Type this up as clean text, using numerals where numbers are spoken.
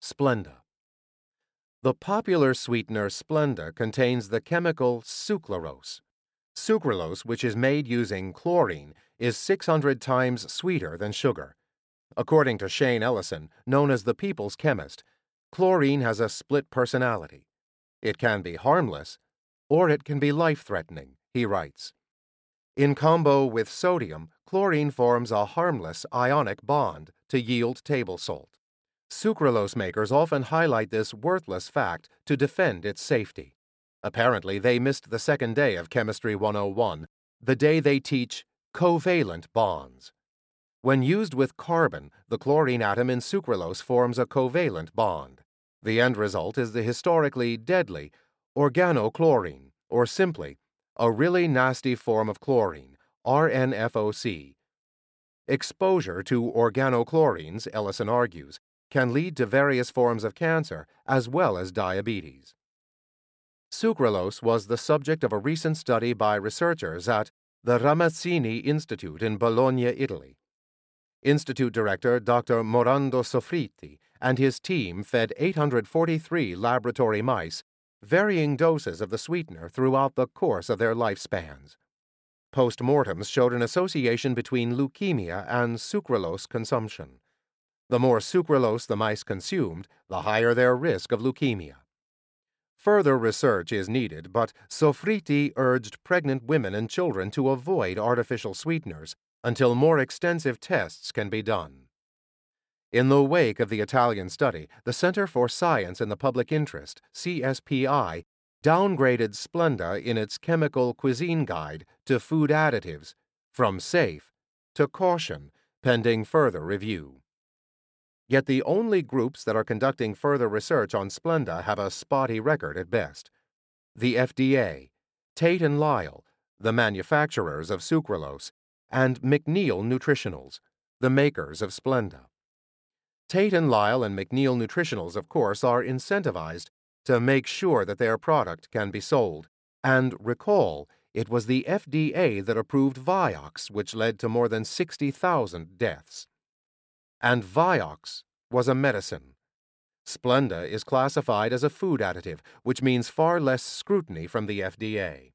Splenda. The popular sweetener Splenda contains the chemical sucralose. Sucralose, which is made using chlorine, is 600 times sweeter than sugar. According to Shane Ellison, known as the people's chemist, chlorine has a split personality. It can be harmless, or it can be life-threatening, he writes. In combo with sodium, chlorine forms a harmless ionic bond to yield table salt. Sucralose makers often highlight this worthless fact to defend its safety. Apparently, they missed the second day of Chemistry 101, the day they teach covalent bonds. When used with carbon, the chlorine atom in sucralose forms a covalent bond. The end result is the historically deadly organochlorine, or simply, a really nasty form of chlorine, RNFOC. Exposure to organochlorines, Ellison argues, can lead to various forms of cancer as well as diabetes. Sucralose was the subject of a recent study by researchers at the Ramazzini Institute in Bologna, Italy. Institute director Dr. Morando Soffritti and his team fed 843 laboratory mice varying doses of the sweetener throughout the course of their lifespans. Postmortems showed an association between leukemia and sucralose consumption. The more sucralose the mice consumed, the higher their risk of leukemia. Further research is needed, but Soffritti urged pregnant women and children to avoid artificial sweeteners until more extensive tests can be done. In the wake of the Italian study, the Center for Science in the Public Interest, CSPI, downgraded Splenda in its chemical cuisine guide to food additives, from safe to caution, pending further review. Yet the only groups that are conducting further research on Splenda have a spotty record at best. The FDA, Tate & Lyle, the manufacturers of sucralose, and McNeil Nutritionals, the makers of Splenda. Tate & Lyle and McNeil Nutritionals, of course, are incentivized to make sure that their product can be sold. And recall, it was the FDA that approved Vioxx, which led to more than 60,000 deaths. And Vioxx was a medicine. Splenda is classified as a food additive, which means far less scrutiny from the FDA.